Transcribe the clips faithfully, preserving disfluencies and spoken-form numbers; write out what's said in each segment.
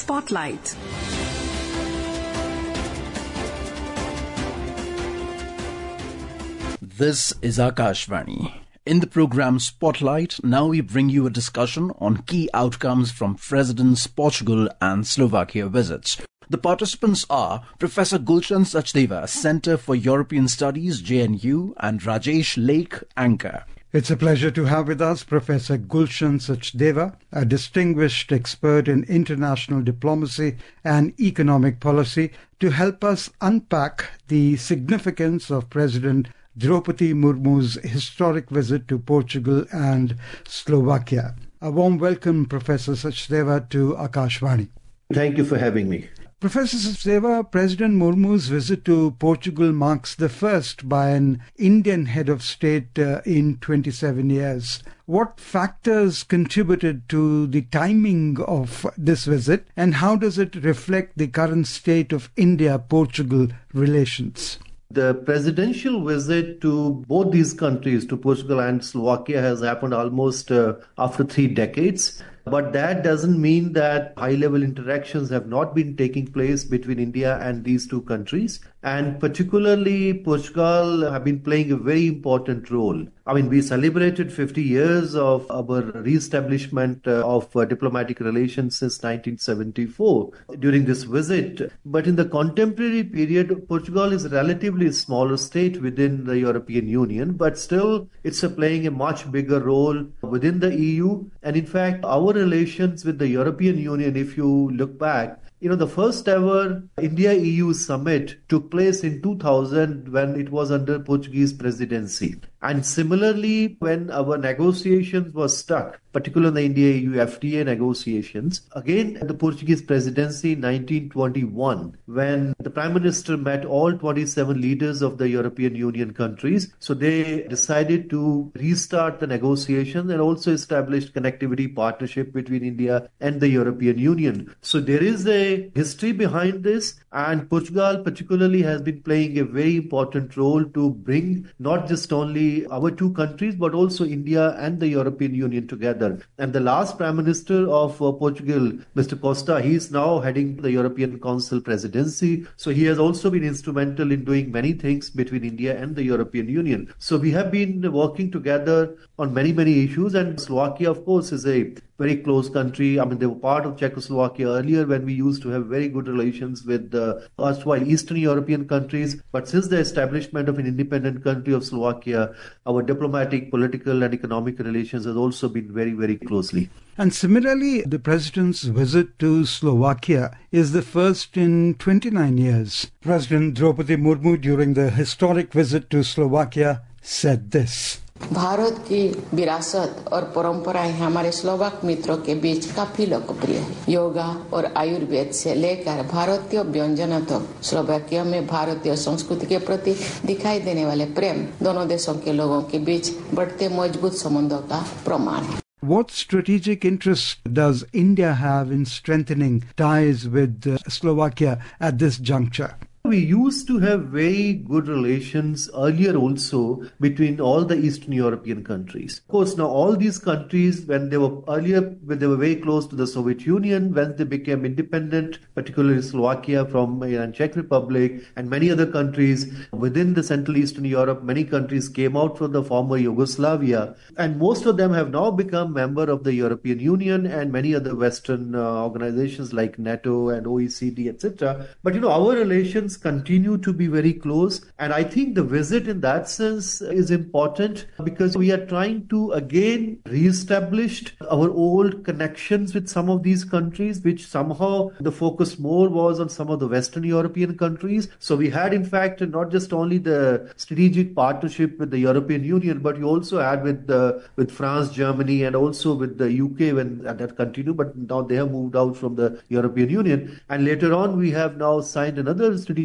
Spotlight. This is Akashvani. In the program Spotlight, now we bring you a discussion on key outcomes from Presidents Portugal and Slovakia visits. The participants are Professor Gulshan Sachdeva, Centre for European Studies, J N U, and Rajesh Lake, Anchor. It's a pleasure to have with us Professor Gulshan Sachdeva, a distinguished expert in international diplomacy and economic policy, to help us unpack the significance of President Draupadi Murmu's historic visit to Portugal and Slovakia. A warm welcome, Professor Sachdeva, to Akashvani. Thank you for having me. Professor Sachdeva, President Murmu's visit to Portugal marks the first by an Indian head of state uh, in twenty-seven years. What factors contributed to the timing of this visit, and how does it reflect the current state of India-Portugal relations? The presidential visit to both these countries, to Portugal and Slovakia, has happened almost uh, after three decades. But that doesn't mean that high-level interactions have not been taking place between India and these two countries. And particularly, Portugal have been playing a very important role. I mean, we celebrated fifty years of our re-establishment uh, of uh, diplomatic relations since nineteen seventy-four during this visit. But in the contemporary period, Portugal is a relatively smaller state within the European Union, but still it's uh, playing a much bigger role within the E U. And in fact, our relations with the European Union, if you look back, you know, the first ever India-E U summit took place in two thousand when it was under Portuguese presidency. And similarly, when our negotiations were stuck, particularly the India-E U F T A negotiations, again, the Portuguese presidency in nineteen twenty-one, when the Prime Minister met all twenty-seven leaders of the European Union countries, so they decided to restart the negotiations and also established connectivity partnership between India and the European Union. So there is a history behind this, and Portugal particularly has been playing a very important role to bring not just only our two countries, but also India and the European Union together. And the last Prime Minister of uh, Portugal, Mister Costa, he is now heading the European Council presidency. So he has also been instrumental in doing many things between India and the European Union. So we have been working together on many, many issues. And Slovakia, of course, is a very close country. I mean, they were part of Czechoslovakia earlier when we used to have very good relations with the uh, erstwhile Eastern European countries. But since the establishment of an independent country of Slovakia, our diplomatic, political and economic relations has also been very, very closely. And similarly, the President's visit to Slovakia is the first in twenty-nine years. President Draupadi Murmu, during the historic visit to Slovakia, said this. Bharat की विरासत और परंपराएं हमारे Slovak मित्रों के बीच काफी लोकप्रिय है। योगा और आयुर्वेद से लेकर भारतीय व्यंजन तक स्लोवाकिया में भारतीय संस्कृति के प्रति दिखाई देने वाले प्रेम दोनों देशों के लोगों के बीच बढ़ते मजबूत संबंधों का प्रमाण है। What strategic interest does India have in strengthening ties with uh, Slovakia at this juncture? We used to have very good relations earlier also between all the Eastern European countries. Of course, now all these countries, when they were earlier, when they were very close to the Soviet Union, when they became independent, particularly Slovakia from and Czech Republic and many other countries within the Central Eastern Europe, many countries came out from the former Yugoslavia, and most of them have now become member of the European Union and many other Western uh, organizations like NATO and O E C D, et cetera. But you know, our relations continue to be very close, and I think the visit in that sense is important because we are trying to again re-establish our old connections with some of these countries, which somehow the focus more was on some of the Western European countries. So we had in fact not just only the strategic partnership with the European Union, but we also had with the, with France, Germany, and also with the U K when that continued, but now they have moved out from the European Union. And later on we have now signed another strategic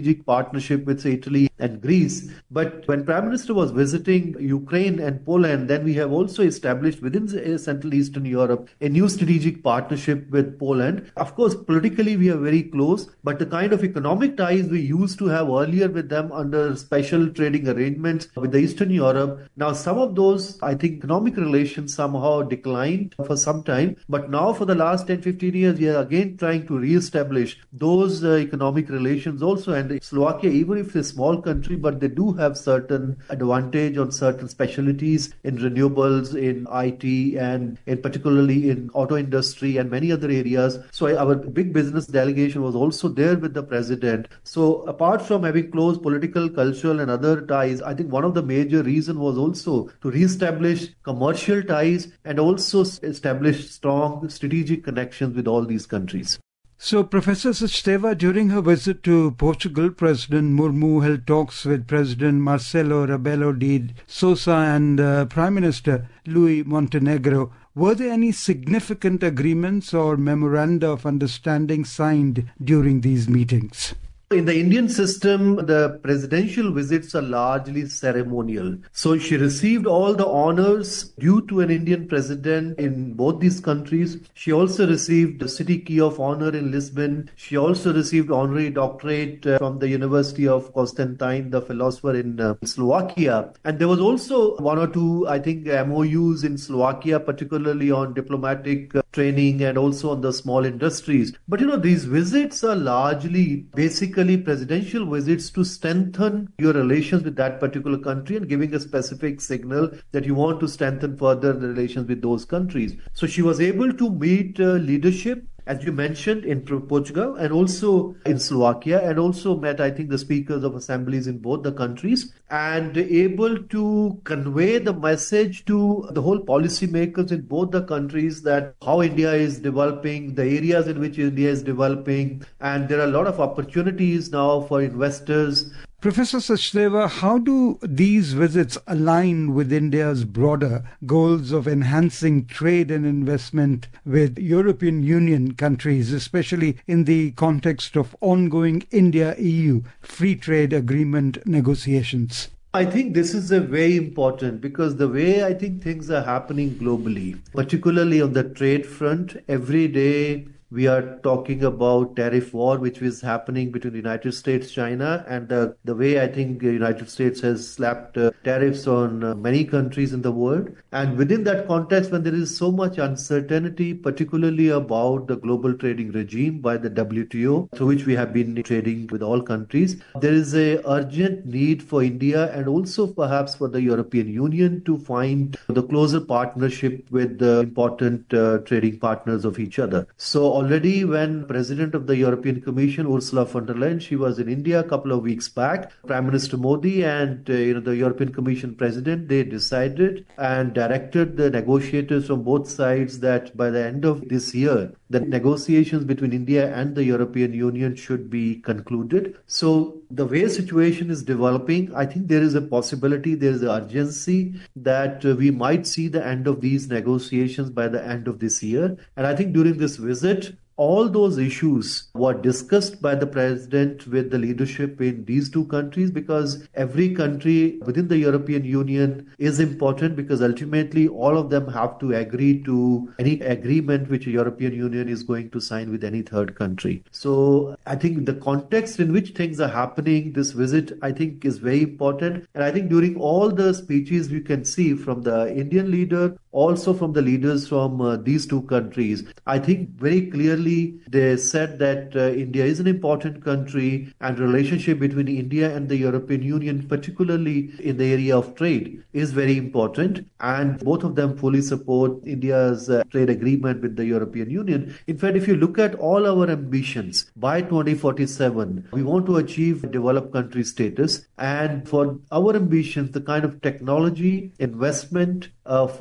strategic partnership with, say, Italy and Greece. But when Prime Minister was visiting Ukraine and Poland, then we have also established within Central Eastern Europe a new strategic partnership with Poland. Of course, politically we are very close, but the kind of economic ties we used to have earlier with them under special trading arrangements with the Eastern Europe, now some of those, I think, economic relations somehow declined for some time. But now for the last ten to fifteen years, we are again trying to re-establish those uh, economic relations also. And Slovakia, even if it's a small country, but they do have certain advantage on certain specialties in renewables, in I T, and in particularly in auto industry and many other areas. So our big business delegation was also there with the president. So apart from having close political, cultural and other ties, I think one of the major reasons was also to re-establish commercial ties and also establish strong strategic connections with all these countries. So, Professor Sachdeva, during her visit to Portugal, President Murmu held talks with President Marcelo Rebelo de Sousa and uh, Prime Minister Luis Montenegro. Were there any significant agreements or memoranda of understanding signed during these meetings? In the Indian system, the presidential visits are largely ceremonial. So she received all the honors due to an Indian president in both these countries. She also received the City Key of Honor in Lisbon. She also received honorary doctorate uh, from the University of Constantine, the philosopher in uh, Slovakia. And there was also one or two, I think, M O Us in Slovakia, particularly on diplomatic uh, training and also on the small industries. But you know, these visits are largely basically presidential visits to strengthen your relations with that particular country and giving a specific signal that you want to strengthen further the relations with those countries. So she was able to meet uh, leadership, as you mentioned, in Portugal and also in Slovakia, and also met, I think, the speakers of assemblies in both the countries, and able to convey the message to the whole policymakers in both the countries that how India is developing, the areas in which India is developing, and there are a lot of opportunities now for investors. Professor Sachdeva, how do these visits align with India's broader goals of enhancing trade and investment with European Union countries, especially in the context of ongoing India-E U free trade agreement negotiations? I think this is a very important, because the way I think things are happening globally, particularly on the trade front, every day we are talking about tariff war, which is happening between the United States, China, and the, the way I think the United States has slapped uh, tariffs on uh, many countries in the world. And within that context, when there is so much uncertainty, particularly about the global trading regime by the W T O, through which we have been trading with all countries, there is a urgent need for India and also perhaps for the European Union to find the closer partnership with the important uh, trading partners of each other. So already when President of the European Commission, Ursula von der Leyen, she was in India a couple of weeks back, Prime Minister Modi and uh, you know the European Commission President, they decided and directed the negotiators from both sides that by the end of this year, the negotiations between India and the European Union should be concluded. So the way situation is developing, I think there is a possibility, there is an urgency that uh, we might see the end of these negotiations by the end of this year. And I think during this visit, all those issues were discussed by the president with the leadership in these two countries, because every country within the European Union is important, because ultimately all of them have to agree to any agreement which the European Union is going to sign with any third country. So I think the context in which things are happening, this visit, I think is very important. And I think during all the speeches we can see from the Indian leader, also from the leaders from uh, these two countries, I think very clearly they said that uh, India is an important country, and relationship between India and the European Union, particularly in the area of trade, is very important. And both of them fully support India's uh, trade agreement with the European Union. In fact, if you look at all our ambitions, by twenty forty-seven, we want to achieve developed country status. And for our ambitions, the kind of technology, investment, uh, finance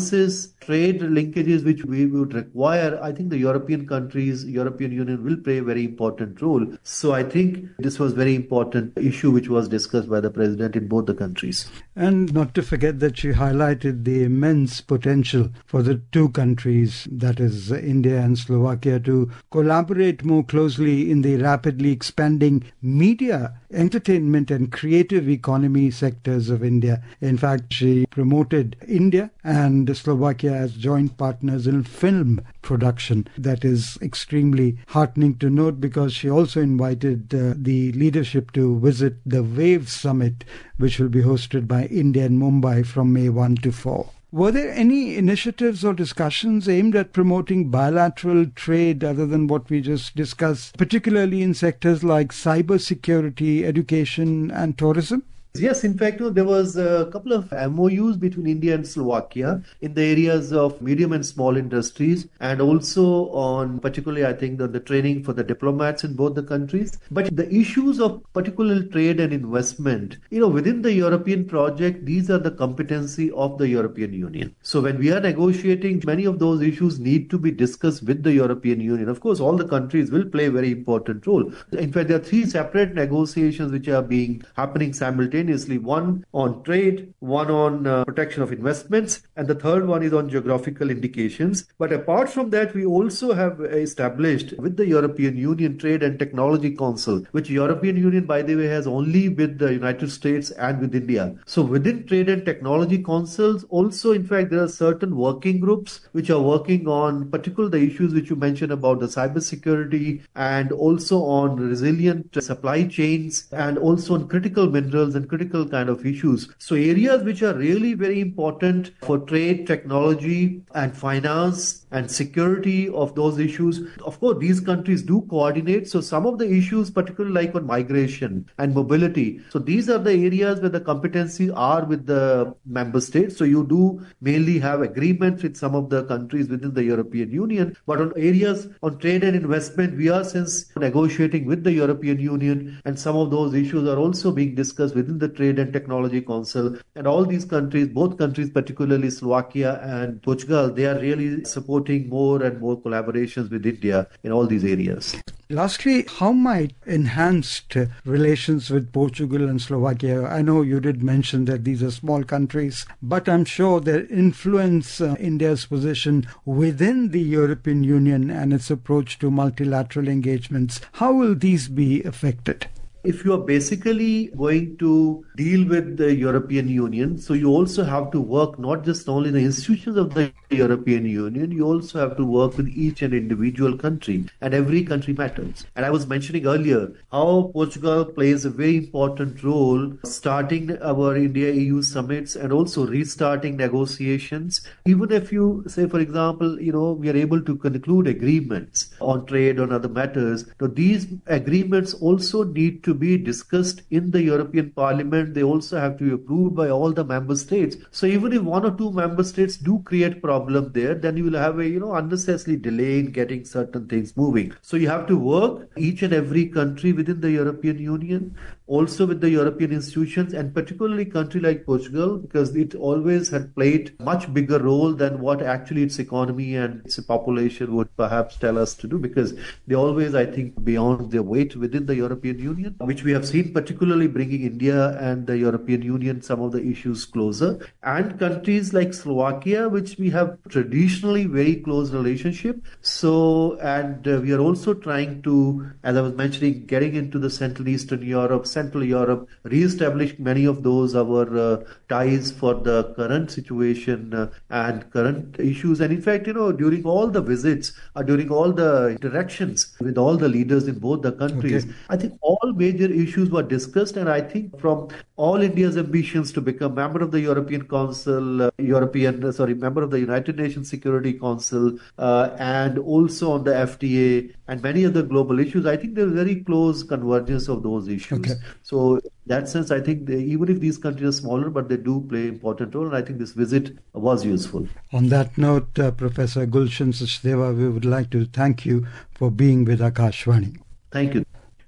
enhances trade linkages which we would require, I think the European countries, European Union will play a very important role. So I think this was very important issue which was discussed by the President in both the countries. And not to forget that she highlighted the immense potential for the two countries, that is India and Slovakia, to collaborate more closely in the rapidly expanding media, entertainment and creative economy sectors of India. In fact, she promoted India and Slovakia as joint partners in film production. That is extremely heartening to note, because she also invited uh, the leadership to visit the WAVE Summit, which will be hosted by India and Mumbai from May first to fourth. Were there any initiatives or discussions aimed at promoting bilateral trade other than what we just discussed, particularly in sectors like cyber security, education and tourism? Yes, in fact, there was a couple of M O Us between India and Slovakia in the areas of medium and small industries, and also on particularly, I think, the, the training for the diplomats in both the countries. But the issues of particular trade and investment, you know, within the European project, these are the competency of the European Union. So when we are negotiating, many of those issues need to be discussed with the European Union. Of course, all the countries will play a very important role. In fact, there are three separate negotiations which are being happening simultaneously. One on trade, one on uh, protection of investments, and the third one is on geographical indications. But apart from that, we also have established with the European Union Trade and Technology Council, which European Union, by the way, has only with the United States and with India. So within Trade and Technology Councils, also, in fact, there are certain working groups which are working on particular the issues which you mentioned about the cybersecurity, and also on resilient supply chains, and also on critical minerals and critical kind of issues. So areas which are really very important for trade, technology and finance and security of those issues. Of course, these countries do coordinate. So some of the issues, particularly like on migration and mobility. So these are the areas where the competencies are with the member states. So you do mainly have agreements with some of the countries within the European Union. But on areas on trade and investment, we are since negotiating with the European Union, and some of those issues are also being discussed within the Trade and Technology Council. And all these countries, both countries, particularly Slovakia and Portugal, they are really supporting more and more collaborations with India in all these areas. Lastly, how might enhanced relations with Portugal and Slovakia, I know you did mention that these are small countries, but I'm sure they influence uh, India's position within the European Union and its approach to multilateral engagements. How will these be affected? If you are basically going to deal with the European Union, so you also have to work not just only the institutions of the European Union, you also have to work with each and individual country, and every country matters. And I was mentioning earlier how Portugal plays a very important role starting our India-E U summits and also restarting negotiations. Even if you say, for example, you know, we are able to conclude agreements on trade, on other matters, so these agreements also need to be discussed in the European Parliament. They also have to be approved by all the member states. So even if one or two member states do create problem there, then you will have a, you know, unnecessary delay in getting certain things moving. So you have to work each and every country within the European Union, also with the European institutions, and particularly country like Portugal, because it always had played much bigger role than what actually its economy and its population would perhaps tell us to do, because they always, I think, beyond their weight within the European Union, which we have seen particularly bringing India and the European Union some of the issues closer, and countries like Slovakia, which we have traditionally very close relationship. So, and uh, we are also trying to, as I was mentioning, getting into the Central Eastern Europe, Central Europe, re-establish many of those our uh, ties for the current situation uh, and current issues. And in fact, you know, during all the visits, uh, during all the interactions with all the leaders in both the countries, okay. I think all major issues were discussed, and I think from all India's ambitions to become member of the European Council, uh, European, uh, sorry, member of the United Nations Security Council, uh, and also on the F T A and many other global issues, I think there's very close convergence of those issues. Okay. So in that sense, I think they, even if these countries are smaller, but they do play an important role, and I think this visit was useful. On that note, uh, Professor Gulshan Sachdeva, we would like to thank you for being with Akashvani. Thank you.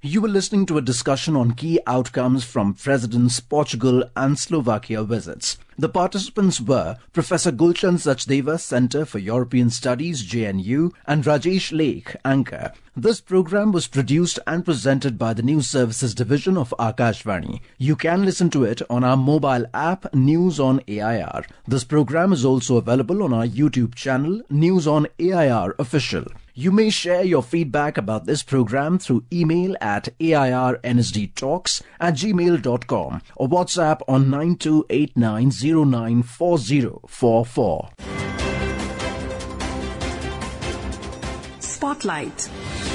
You were listening to a discussion on key outcomes from President's Portugal and Slovakia visits. The participants were Professor Gulshan Sachdeva, Centre for European Studies, J N U, and Rajesh Lake, Anchor. This program was produced and presented by the News Services Division of Akashvani. You can listen to it on our mobile app, News on A I R. This program is also available on our YouTube channel, News on A I R Official. You may share your feedback about this program through email at airnsdtalks at gmail dot com or WhatsApp on nine two eight nine zero nine four zero four four. Spotlight.